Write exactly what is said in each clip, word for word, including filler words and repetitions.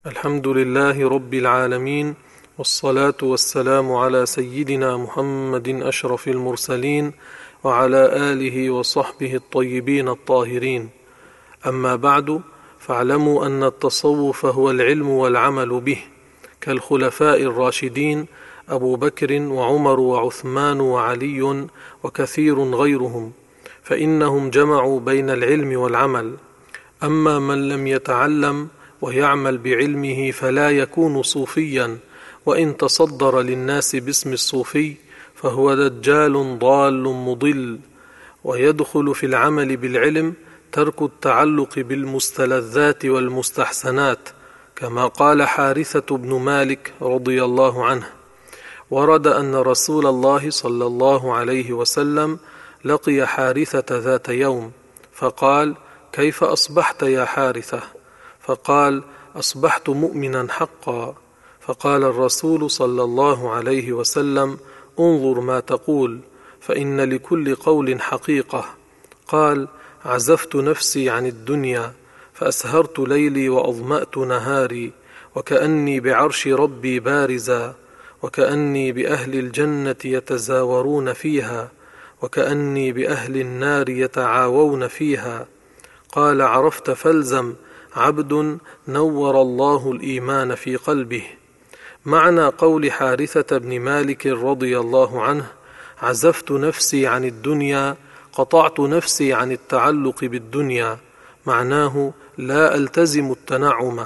الحمد لله رب العالمين، والصلاة والسلام على سيدنا محمد أشرف المرسلين وعلى آله وصحبه الطيبين الطاهرين. أما بعد، فاعلموا أن التصوف هو العلم والعمل به، كالخلفاء الراشدين أبو بكر وعمر وعثمان وعلي وكثير غيرهم، فإنهم جمعوا بين العلم والعمل. أما من لم يتعلم ويعمل بعلمه فلا يكون صوفيا، وإن تصدر للناس باسم الصوفي فهو دجال ضال مضل. ويدخل في العمل بالعلم ترك التعلق بالمستلذات والمستحسنات، كما قال حارثة بن مالك رضي الله عنه: ورد أن رسول الله صلى الله عليه وسلم لقي حارثة ذات يوم فقال: كيف أصبحت يا حارثة؟ فقال: أصبحت مؤمنا حقا. فقال الرسول صلى الله عليه وسلم: انظر ما تقول، فإن لكل قول حقيقة. قال: عزفت نفسي عن الدنيا، فأسهرت ليلي وأظمأت نهاري، وكأني بعرش ربي بارزا، وكأني بأهل الجنة يتزاورون فيها، وكأني بأهل النار يتعاوون فيها. قال: عرفت فالزم، عبد نور الله الإيمان في قلبه. معنى قول حارثة بن مالك رضي الله عنه: عزفت نفسي عن الدنيا، قطعت نفسي عن التعلق بالدنيا، معناه لا ألتزم التنعم.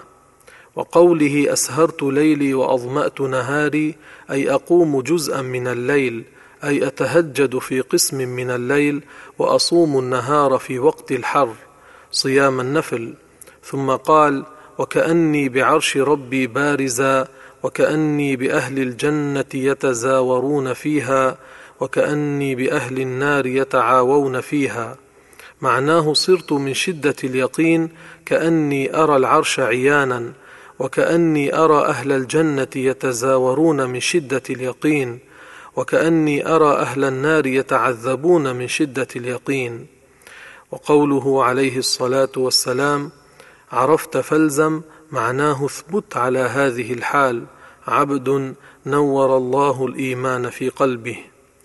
وقوله أسهرت ليلي وأظمأت نهاري، أي أقوم جزءا من الليل، أي أتهجد في قسم من الليل وأصوم النهار في وقت الحر صيام النفل. ثم قال: وكأني بعرش ربي بارزا، وكأني بأهل الجنة يتزاورون فيها، وكأني بأهل النار يتعاوون فيها، معناه صرت من شدة اليقين كأني أرى العرش عيانا، وكأني أرى أهل الجنة يتزاورون من شدة اليقين، وكأني أرى أهل النار يتعذبون من شدة اليقين. وقوله عليه الصلاة والسلام: عرفت فالزم، معناه اثبت على هذه الحال، عبد نور الله الإيمان في قلبه.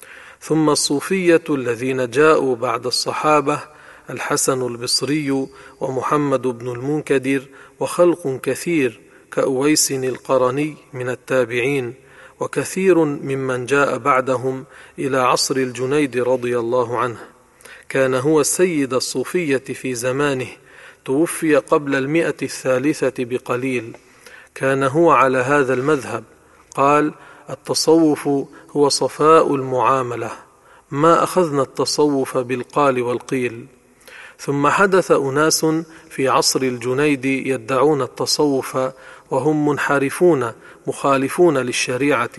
ثم الصوفية الذين جاءوا بعد الصحابة: الحسن البصري ومحمد بن المنكدر وخلق كثير كأويس القرني من التابعين، وكثير ممن جاء بعدهم إلى عصر الجنيد رضي الله عنه. كان هو السيد الصوفية في زمانه، توفي قبل المئة الثالثة بقليل. كان هو على هذا المذهب، قال: التصوف هو صفاء المعاملة، ما أخذنا التصوف بالقال والقيل. ثم حدث أناس في عصر الجنيد يدعون التصوف، وهم منحرفون مخالفون للشريعة،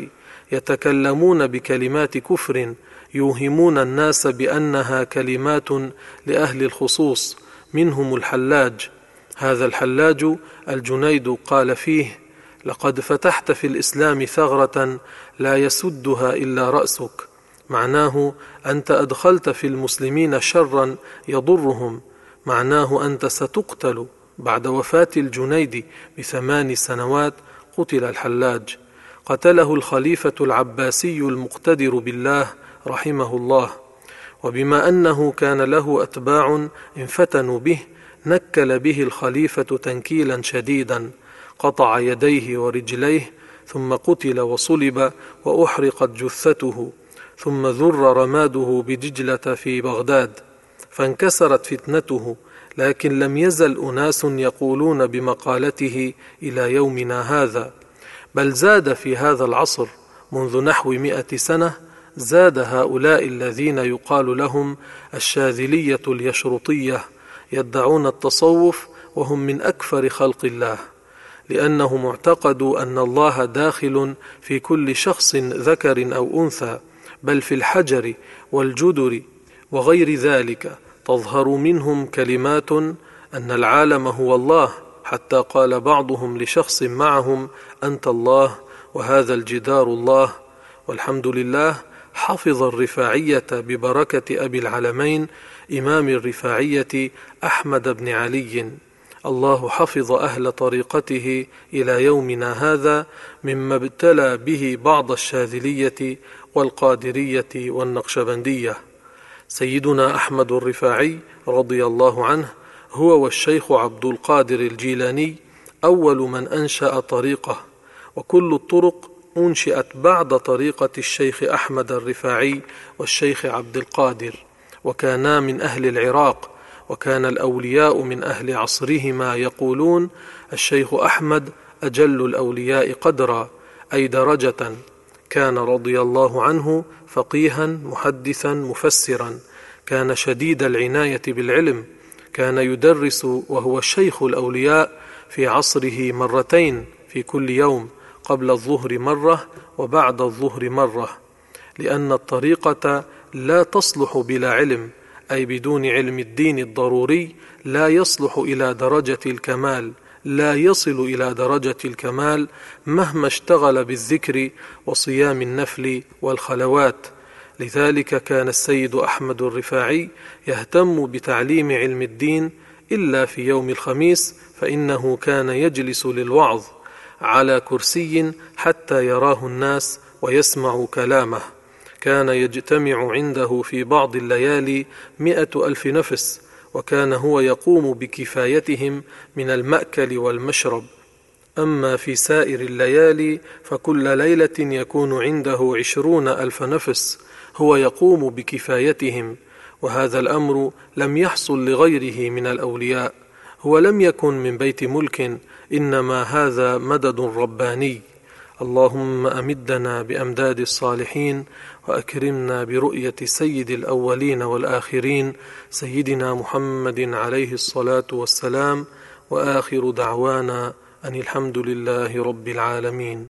يتكلمون بكلمات كفر، يوهمون الناس بأنها كلمات لأهل الخصوص، منهم الحلاج. هذا الحلاج الجنيد قال فيه: لقد فتحت في الإسلام ثغرة لا يسدها إلا رأسك، معناه أنت أدخلت في المسلمين شرا يضرهم، معناه أنت ستقتل. بعد وفاة الجنيد بثمان سنوات قتل الحلاج، قتله الخليفة العباسي المقتدر بالله رحمه الله. وبما أنه كان له أتباع انفتنوا به، نكل به الخليفة تنكيلا شديدا، قطع يديه ورجليه، ثم قتل وصلب وأحرقت جثته، ثم ذر رماده بدجلة في بغداد، فانكسرت فتنته. لكن لم يزل أناس يقولون بمقالته إلى يومنا هذا، بل زاد في هذا العصر منذ نحو مئة سنة، زاد هؤلاء الذين يقال لهم الشاذلية اليشرطية يدعون التصوف، وهم من أكفر خلق الله، لأنهم اعتقدوا أن الله داخل في كل شخص ذكر أو أنثى، بل في الحجر والجدر وغير ذلك. تظهر منهم كلمات أن العالم هو الله، حتى قال بعضهم لشخص معهم: أنت الله، وهذا الجدار الله. والحمد لله، حفظ الرفاعية ببركة أبي العلمين إمام الرفاعية أحمد بن علي، الله حفظ أهل طريقته إلى يومنا هذا مما ابتلى به بعض الشاذلية والقادرية والنقشبندية. سيدنا أحمد الرفاعي رضي الله عنه هو والشيخ عبد القادر الجيلاني أول من أنشأ طريقة، وكل الطرق أنشئت بعد طريقة الشيخ أحمد الرفاعي والشيخ عبد القادر، وكانا من أهل العراق، وكان الأولياء من أهل عصرهما يقولون: الشيخ أحمد أجل الأولياء قدرا، أي درجة. كان رضي الله عنه فقيها محدثا مفسرا، كان شديد العناية بالعلم، كان يدرس وهو شيخ الأولياء في عصره مرتين في كل يوم، قبل الظهر مرة وبعد الظهر مرة، لأن الطريقة لا تصلح بلا علم، أي بدون علم الدين الضروري لا يصلح إلى درجة الكمال، لا يصل إلى درجة الكمال مهما اشتغل بالذكر وصيام النفل والخلوات. لذلك كان السيد أحمد الرفاعي يهتم بتعليم علم الدين إلا في يوم الخميس، فإنه كان يجلس للوعظ على كرسي حتى يراه الناس ويسمع كلامه. كان يجتمع عنده في بعض الليالي مئة ألف نفس، وكان هو يقوم بكفايتهم من المأكل والمشرب. أما في سائر الليالي فكل ليلة يكون عنده عشرون ألف نفس، هو يقوم بكفايتهم، وهذا الأمر لم يحصل لغيره من الأولياء. هو لم يكن من بيت ملك، إنما هذا مدد رباني. اللهم أمدنا بأمداد الصالحين، وأكرمنا برؤية سيد الأولين والآخرين سيدنا محمد عليه الصلاة والسلام، وآخر دعوانا أن الحمد لله رب العالمين.